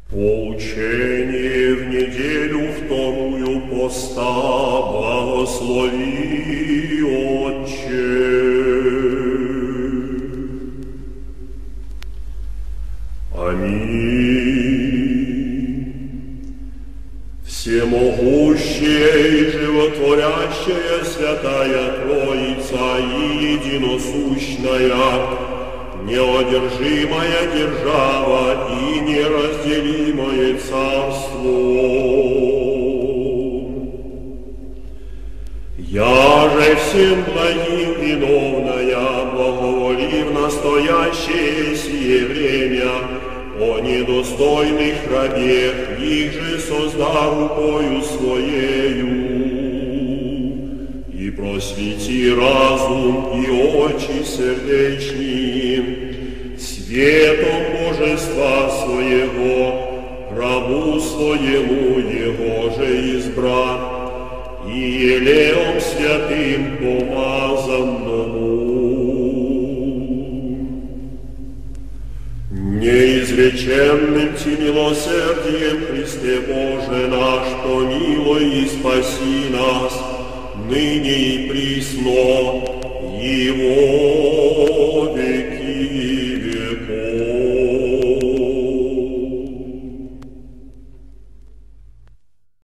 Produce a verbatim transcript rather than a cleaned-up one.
Поучение в неделю вторую поста благослови, Отче. Аминь. Всемогущая и животворящая Святая Троица и единосущная, неодержимая держава и неразделимое царство. Я же всем благим виновная, благоволи в настоящее сие время о недостойных рабех, их же созда рукою своею, и просвети разум и очи сердечни светом божества своего, рабу своему его же избран, и елеем святым помазанному. Неизреченным ти милосердием, Христе Боже наш, помилуй и спаси нас, ныне и присно, Его